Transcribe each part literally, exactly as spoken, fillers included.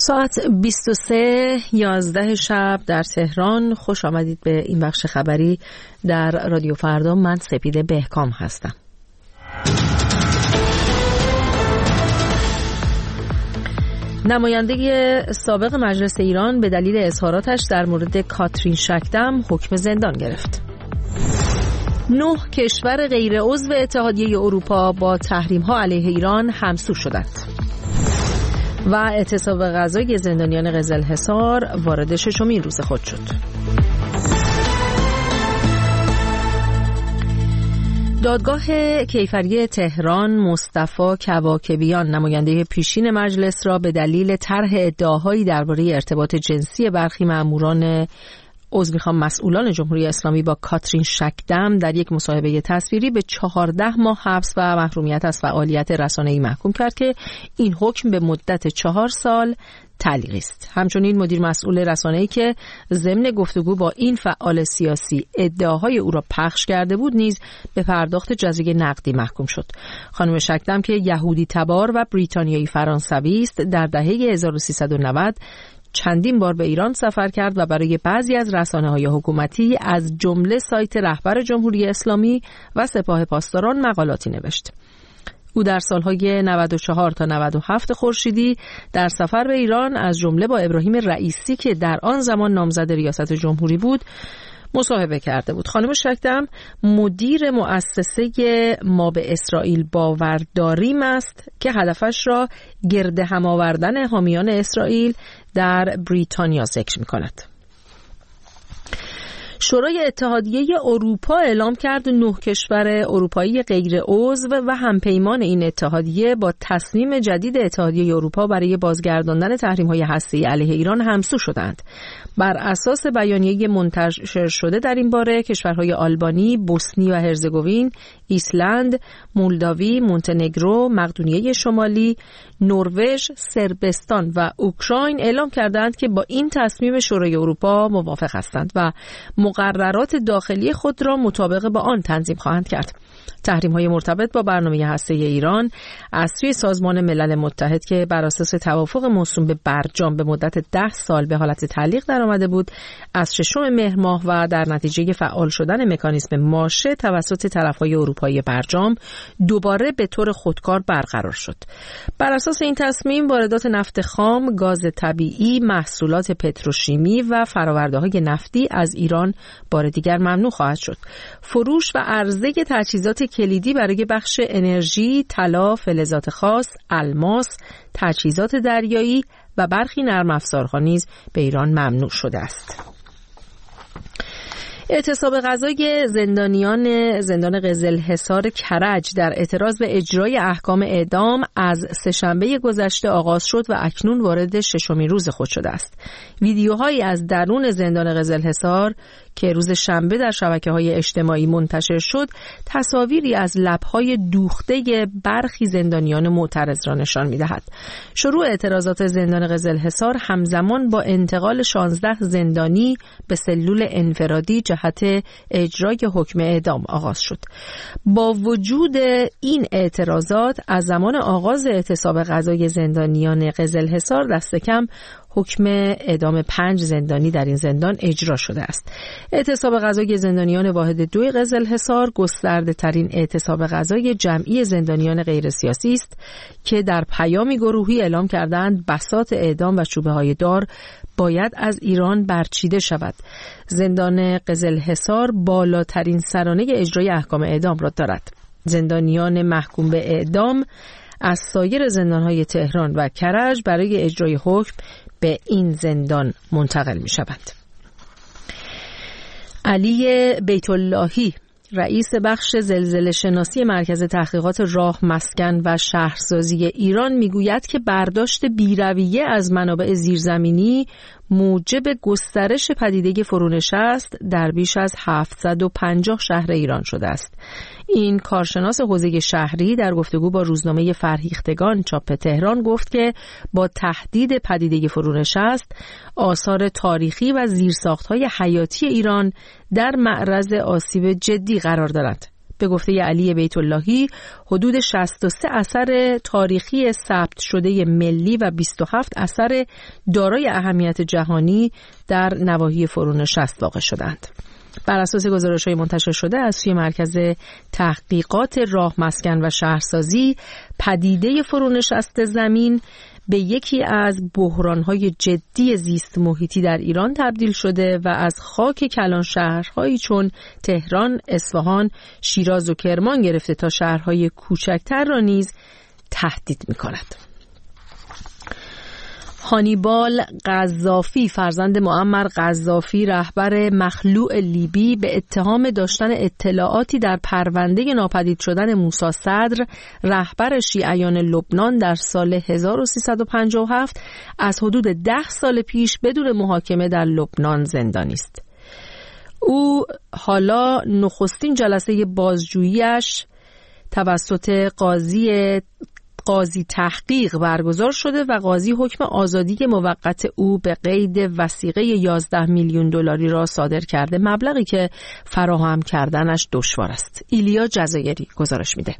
ساعت بیست و سه یازده شب در تهران. خوش آمدید به این بخش خبری در رادیو فردا. من سپیده بهکام هستم. نماینده سابق مجلس ایران به دلیل اظهاراتش در مورد کاترین شکدم حکم زندان گرفت. نه کشور غیر عضو اتحادیه اروپا با تحریم‌ها علیه ایران همسو شدند. و اعتصاب غذایی زندانیان قزلحصار وارد ششمین روز خود شد. دادگاه کیفری تهران مصطفی کواکبیان نماینده پیشین مجلس را به دلیل طرح ادعاهایی درباره ارتباط جنسی برخی ماموران عضو میخوام مسئولان جمهوری اسلامی با کاترین شکدم در یک مصاحبه تصویری به چهارده ماه حبس و محرومیت از فعالیت رسانه‌ای محکوم کرد که این حکم به مدت چهار سال تعلیقی است. همچنین مدیر مسئول رسانه‌ای که ضمن گفتگو با این فعال سیاسی ادعاهای او را پخش کرده بود نیز به پرداخت جزیه نقدی محکوم شد. خانم شکدم که یهودی تبار و بریتانیایی فرانسوی است، در دهه هزار و سیصد و نود چندین بار به ایران سفر کرد و برای بعضی از رسانه‌های حکومتی از جمله سایت رهبر جمهوری اسلامی و سپاه پاسداران مقالاتی نوشت. او در سالهای نود و چهار تا نود و هفت خورشیدی در سفر به ایران از جمله با ابراهیم رئیسی که در آن زمان نامزد ریاست جمهوری بود مصاحبه کرده بود. خانم شکدم مدیر مؤسسه ما به اسرائیل باور داریم است که هدفش را گرد هم آوردن حامیان اسرائیل در بریتانیا ذکر می کند. شورای اتحادیه اروپا اعلام کرد نه کشور اروپایی غیر عضو و همپیمان این اتحادیه با تصمیم جدید اتحادیه اروپا برای بازگرداندن تحریم‌های هسته‌ای علیه ایران همسو شدند. بر اساس بیانیه منتشر شده در این باره کشورهای آلبانی، بوسنی و هرزگوین، ایسلند، مولداوی، مونتنگرو، مقدونیه شمالی، نروژ، صربستان و اوکراین اعلام کردند که با این تصمیم شورای اروپا موافق هستند و مقررات داخلی خود را مطابق با آن تنظیم خواهند کرد. تحریم‌های مرتبط با برنامه هسته‌ای ایران از سوی سازمان ملل متحد که بر اساس توافق موسوم به برجام به مدت ده سال به حالت تعلیق درآمده بود، از ششم مهر ماه و در نتیجه فعال شدن مکانیزم ماشه توسط طرف‌های اروپایی برجام دوباره به طور خودکار برقرار شد. بر اساس این تصمیم واردات نفت خام، گاز طبیعی، محصولات پتروشیمی و فرآورده‌های نفتی از ایران بار دیگر ممنوع خواهد شد. فروش و عرضه تجهیزات کلیدی برای بخش انرژی، طلا، فلزات خاص، الماس، تجهیزات دریایی و برخی نرم افزارها نیز به ایران ممنوع شده است. اعتصاب غذای زندانیان زندان قزلحصار کرج در اعتراض به اجرای احکام اعدام از سه‌شنبه گذشته آغاز شد و اکنون وارد ششمین روز خود شده است. ویدیوهایی از درون زندان قزلحصار که روز شنبه در شبکه‌های اجتماعی منتشر شد، تصاویری از لب‌های دوخته برخی زندانیان معترض را نشان می‌دهد. شروع اعتراضات زندان قزلحصار همزمان با انتقال شانزده زندانی به سلول انفرادی جهت اجرای حکم اعدام آغاز شد. با وجود این اعتراضات از زمان آغاز اعتصاب غذای زندانیان قزلحصار دست کم حکم اعدام پنج زندانی در این زندان اجرا شده است. اعتصاب غذای زندانیان واحد دوی قزلحصار گسترده ترین اعتصاب غذای جمعی زندانیان غیر سیاسی است که در پیامی گروهی اعلام کردند بساط اعدام و چوبه های دار باید از ایران برچیده شود. زندان قزلحصار بالاترین سرانه اجرای احکام اعدام را دارد. زندانیان محکوم به اعدام از سایر زندانهای تهران و کرج برای اجرای حکم به این زندان منتقل می شوند. علی بیت اللهی رئیس بخش زلزله شناسی مرکز تحقیقات راه، مسکن و شهرسازی ایران میگوید که برداشت بی‌رویه از منابع زیرزمینی موجب گسترش پدیده فرونشست در بیش از هفتصد و پنجاه شهر ایران شده است. این کارشناس حوزه شهری در گفتگو با روزنامه فرهیختگان چاپ تهران گفت که با تهدید پدیده فرونشست آثار تاریخی و زیرساخت‌های حیاتی ایران در معرض آسیب جدی قرار دارد. به گفته علی بیت اللهی حدود شصت و سه اثر تاریخی ثبت شده ملی و بیست و هفت اثر دارای اهمیت جهانی در نواحی فرونشست واقع شدند. بر اساس گزارش‌های منتشر شده از سوی مرکز تحقیقات راه، مسکن و شهرسازی، پدیده فرونشست زمین به یکی از بحران‌های جدی زیست محیطی در ایران تبدیل شده و از خاک کلان شهرهایی چون تهران، اصفهان، شیراز و کرمان گرفته تا شهرهای کوچکتر را نیز تهدید می‌کند. هانیبال قذافی فرزند معمر قذافی رهبر مخلوع لیبی به اتهام داشتن اطلاعاتی در پرونده ناپدید شدن موسی صدر رهبر شیعیان لبنان در سال هزار و سیصد و پنجاه و هفت از حدود ده سال پیش بدون محاکمه در لبنان زندانی است. او حالا نخستین جلسه بازجوییش توسط قاضی قاضی تحقیق برگزار شده و قاضی حکم آزادی موقت او به قید وثیقه یازده میلیون دلاری را صادر کرده، مبلغی که فراهم کردنش دشوار است. ایلیا جزایری گزارش میده.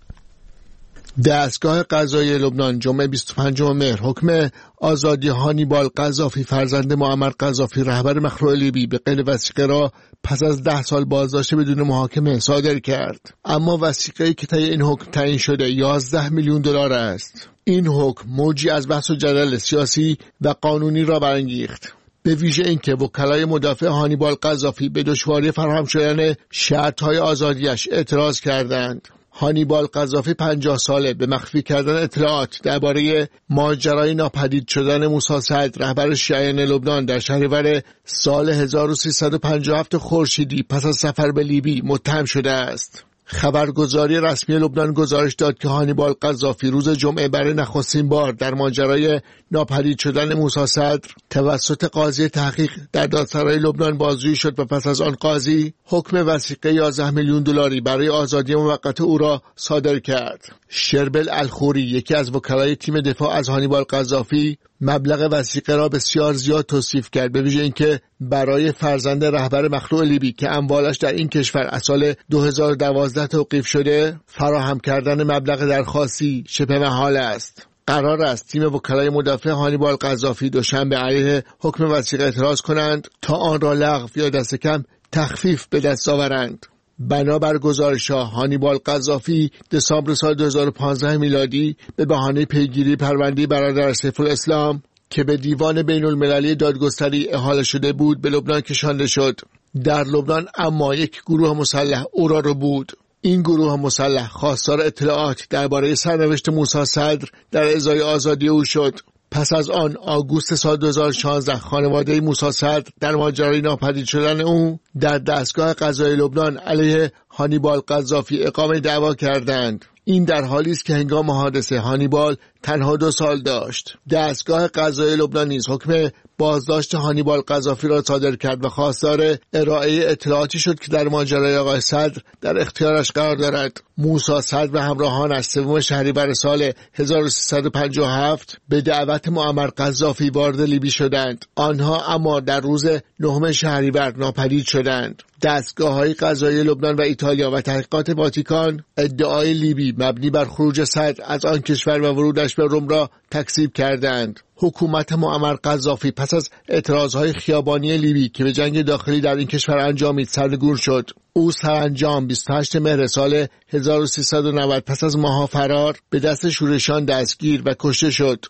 دستگاه قضایی لبنان جمعه بیست و پنجم مهر حکم آزادی هانیبال قذافی فرزند معمر قذافی رهبر مخلوع لیبی به قید وثیقه را پس از ده سال بازداشت بدون محاکمه صادر کرد. اما وثیقه‌ای که طی این حکم تعیین شده یازده میلیون دلار است. این حکم موجی از بحث و جدل سیاسی و قانونی را برانگیخت، به ویژه اینکه وکلای مدافع هانیبال قذافی به دشواری فراهم شدن شرط‌های آزادیش اعتراض کردند. هانیبال قذافی پنجاه ساله به مخفی کردن اطلاعات درباره ماجرای ناپدید شدن موسی صدر رهبر شیعیان لبنان در شهریور سال هزار و سیصد و پنجاه و هفت خورشیدی پس از سفر به لیبی متهم شده است. خبرگزاری رسمی لبنان گزارش داد که هانیبال قذافی روز جمعه برای نخستین بار در ماجرای ناپدید شدن موسی صدر توسط قاضی تحقیق در دادسرای لبنان بازجویی شد و پس از آن قاضی حکم وثیقه یازده میلیون دلاری برای آزادی موقت او را صادر کرد. شربل الخوری، یکی از وکلای تیم دفاع از هانیبال قذافی، مبلغ وثیقه را بسیار زیاد توصیف کرد، به ویژه اینکه برای فرزند رهبر مخلوع لیبی که اموالش در این کشور از سال دو هزار و دوازده توقیف شده فراهم کردن مبلغ درخواستی شبه محال است. قرار است تیم وکلای مدافع هانیبال قذافی دوشنبه علیه حکم وثیقه اعتراض کنند تا آن را لغو یا دست کم تخفیف به دست آورند. بنابر گزارش‌ها هانیبال قذافی دسامبر سال دو هزار و پانزده میلادی به بهانه پیگیری پرونده برادر سیف الاسلام که به دیوان بین المللی دادگستری احاله شده بود به لبنان کشانده شد. در لبنان اما یک گروه مسلح او را رو بود. این گروه مسلح خواستار اطلاعات درباره سرنوشت موسی صدر در ازای آزادی او شد. پس از آن آگوست سال دو هزار و شانزده خانواده موسی صدر در ماجرای ناپدید شدن او در دستگاه قضایی لبنان علیه هانیبال قذافی اقامه دعوا کردند. این در حالی است که هنگام حادثه هانیبال تنها دو سال داشت. دستگاه قضایی لبنان نیز حکم بازداشت هانیبال قذافی را صادر کرد و خواستار ارائه اطلاعاتی شد که در ماجرای آقای صدر در اختیارش قرار دارد. موسی صدر و همراهانش سوم شهریور سال هزار و سیصد و پنجاه و هفت به دعوت معمر قذافی وارد لیبی شدند. آنها اما در روز نهم شهریور ناپدید شدند. دستگاه‌های قضایی لبنان و ایتالیا و تحقیقات واتیکان ادعای لیبی مبنی بر خروج صدر از آن کشور و ورودش به روم را تکذیب کردند. حکومت معمر قذافی پس از اعتراضهای خیابانی لیبی که به جنگ داخلی در این کشور انجامید سرنگون شد. او سرانجام بیست و هشتم مهر سال هزار و سیصد و نود پس از ماه‌ها فرار به دست شورشیان دستگیر و کشته شد.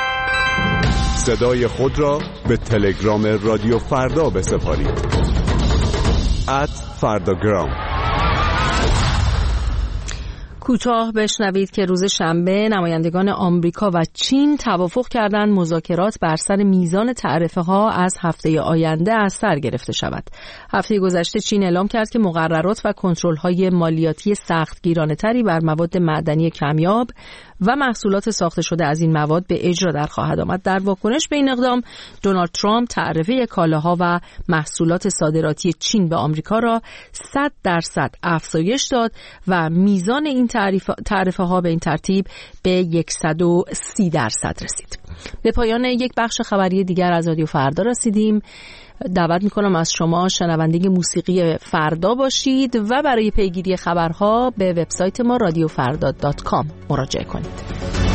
صدای خود را به تلگرام رادیو فردا بسپارید. ات فرداگرام. کوتاه بشنوید که روز شنبه نمایندگان آمریکا و چین توافق کردند مذاکرات بر سر میزان تعرفه ها از هفته آینده از سر گرفته شود. هفته گذشته چین اعلام کرد که مقررات و کنترل های مالیاتی سختگیرانه تری بر مواد معدنی کمیاب و محصولات ساخته شده از این مواد به اجرا در خواهد آمد. در واکنش به این اقدام دونالد ترامپ تعرفه کالاها و محصولات صادراتی چین به آمریکا را صد درصد افزایش داد و میزان این تعرفه ها به این ترتیب به صد و سی درصد رسید. به پایان یک بخش خبری دیگر از رادیو فردا رسیدیم. دعوت میکنم از شما شنونده موسیقی فردا باشید و برای پیگیری خبرها به وبسایت ما رادیو فردا دات کام مراجعه کنید.